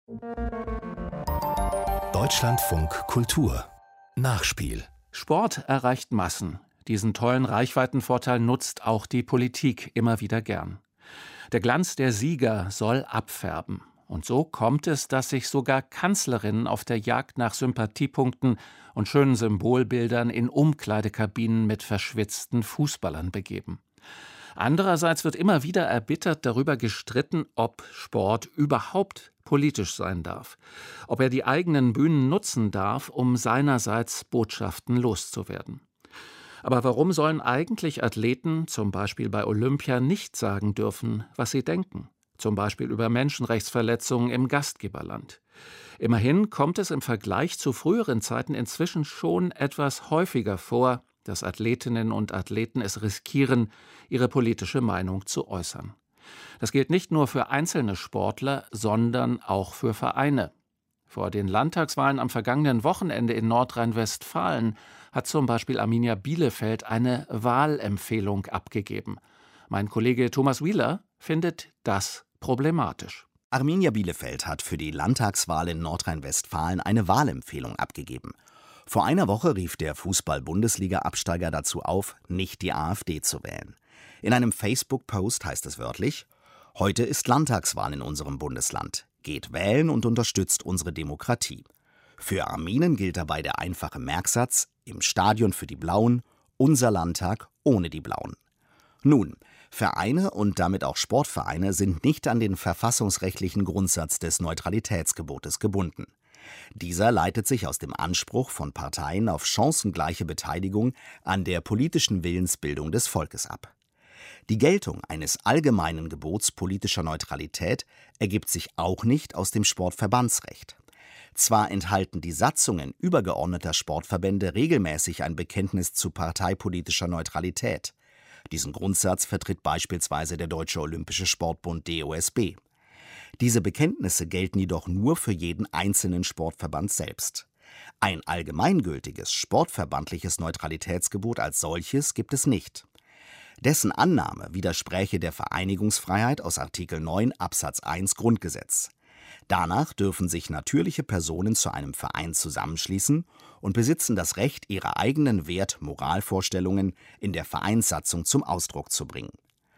Deutschlandfunk Kultur Nachspiel. Sport erreicht Massen. Diesen tollen Reichweitenvorteil nutzt auch die Politik immer wieder gern. Der Glanz der Sieger soll abfärben. Und so kommt es, dass sich sogar Kanzlerinnen auf der Jagd nach Sympathiepunkten und schönen Symbolbildern in Umkleidekabinen mit verschwitzten Fußballern begeben. Andererseits wird immer wieder erbittert darüber gestritten, ob Sport überhaupt politisch sein darf, ob er die eigenen Bühnen nutzen darf, um seinerseits Botschaften loszuwerden. Aber warum sollen eigentlich Athleten, zum Beispiel bei Olympia, nicht sagen dürfen, was sie denken? Zum Beispiel über Menschenrechtsverletzungen im Gastgeberland. Immerhin kommt es im Vergleich zu früheren Zeiten inzwischen schon etwas häufiger vor, dass Athletinnen und Athleten es riskieren, ihre politische Meinung zu äußern. Das gilt nicht nur für einzelne Sportler, sondern auch für Vereine. Vor den Landtagswahlen am vergangenen Wochenende in Nordrhein-Westfalen hat zum Beispiel Arminia Bielefeld eine Wahlempfehlung abgegeben. Mein Kollege Thomas Wieler findet das problematisch. Arminia Bielefeld hat für die Landtagswahl in Nordrhein-Westfalen eine Wahlempfehlung abgegeben. Vor einer Woche rief der Fußball-Bundesliga-Absteiger dazu auf, nicht die AfD zu wählen. In einem Facebook-Post heißt es wörtlich: Heute ist Landtagswahl in unserem Bundesland. Geht wählen und unterstützt unsere Demokratie. Für Arminen gilt dabei der einfache Merksatz: Im Stadion für die Blauen, unser Landtag ohne die Blauen. Nun, Vereine und damit auch Sportvereine sind nicht an den verfassungsrechtlichen Grundsatz des Neutralitätsgebotes gebunden. Dieser leitet sich aus dem Anspruch von Parteien auf chancengleiche Beteiligung an der politischen Willensbildung des Volkes ab. Die Geltung eines allgemeinen Gebots politischer Neutralität ergibt sich auch nicht aus dem Sportverbandsrecht. Zwar enthalten die Satzungen übergeordneter Sportverbände regelmäßig ein Bekenntnis zu parteipolitischer Neutralität. Diesen Grundsatz vertritt beispielsweise der Deutsche Olympische Sportbund DOSB. Diese Bekenntnisse gelten jedoch nur für jeden einzelnen Sportverband selbst. Ein allgemeingültiges sportverbandliches Neutralitätsgebot als solches gibt es nicht. Dessen Annahme widerspräche der Vereinigungsfreiheit aus Artikel 9 Absatz 1 Grundgesetz. Danach dürfen sich natürliche Personen zu einem Verein zusammenschließen und besitzen das Recht, ihre eigenen Wert-Moralvorstellungen in der Vereinssatzung zum Ausdruck zu bringen.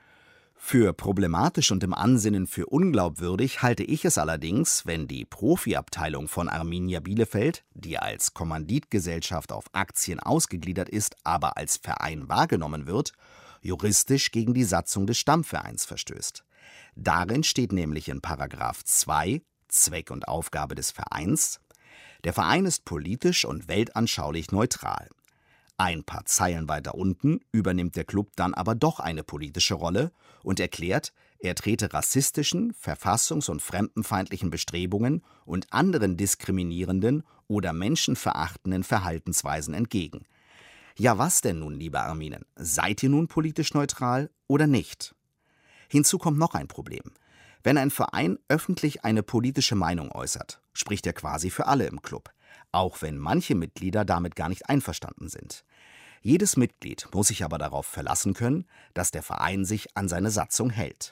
Für problematisch und im Ansinnen für unglaubwürdig halte ich es allerdings, wenn die Profiabteilung von Arminia Bielefeld, die als Kommanditgesellschaft auf Aktien ausgegliedert ist, aber als Verein wahrgenommen wird, juristisch gegen die Satzung des Stammvereins verstößt. Darin steht nämlich in § 2 Zweck und Aufgabe des Vereins: Der Verein ist politisch und weltanschaulich neutral. Ein paar Zeilen weiter unten übernimmt der Club dann aber doch eine politische Rolle und erklärt, er trete rassistischen, verfassungs- und fremdenfeindlichen Bestrebungen und anderen diskriminierenden oder menschenverachtenden Verhaltensweisen entgegen. Ja, was denn nun, liebe Arminen? Seid ihr nun politisch neutral oder nicht? Hinzu kommt noch ein Problem. Wenn ein Verein öffentlich eine politische Meinung äußert, spricht er quasi für alle im Club, auch wenn manche Mitglieder damit gar nicht einverstanden sind. Jedes Mitglied muss sich aber darauf verlassen können, dass der Verein sich an seine Satzung hält.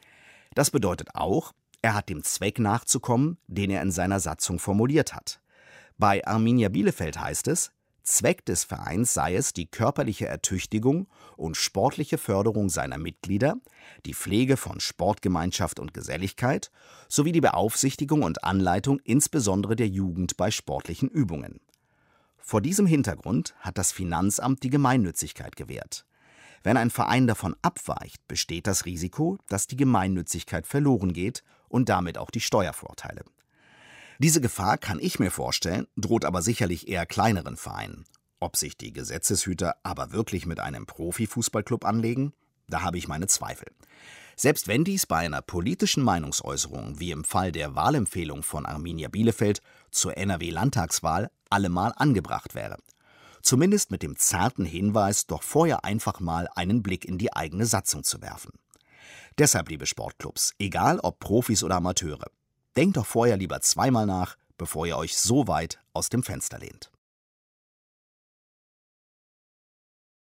Das bedeutet auch, er hat dem Zweck nachzukommen, den er in seiner Satzung formuliert hat. Bei Arminia Bielefeld heißt es: Zweck des Vereins sei es die körperliche Ertüchtigung und sportliche Förderung seiner Mitglieder, die Pflege von Sportgemeinschaft und Geselligkeit sowie die Beaufsichtigung und Anleitung insbesondere der Jugend bei sportlichen Übungen. Vor diesem Hintergrund hat das Finanzamt die Gemeinnützigkeit gewährt. Wenn ein Verein davon abweicht, besteht das Risiko, dass die Gemeinnützigkeit verloren geht und damit auch die Steuervorteile. Diese Gefahr, kann ich mir vorstellen, droht aber sicherlich eher kleineren Vereinen. Ob sich die Gesetzeshüter aber wirklich mit einem Profifußballclub anlegen, da habe ich meine Zweifel. Selbst wenn dies bei einer politischen Meinungsäußerung, wie im Fall der Wahlempfehlung von Arminia Bielefeld zur NRW-Landtagswahl, allemal angebracht wäre. Zumindest mit dem zarten Hinweis, doch vorher einfach mal einen Blick in die eigene Satzung zu werfen. Deshalb, liebe Sportclubs, egal ob Profis oder Amateure, denkt doch vorher lieber zweimal nach, bevor ihr euch so weit aus dem Fenster lehnt.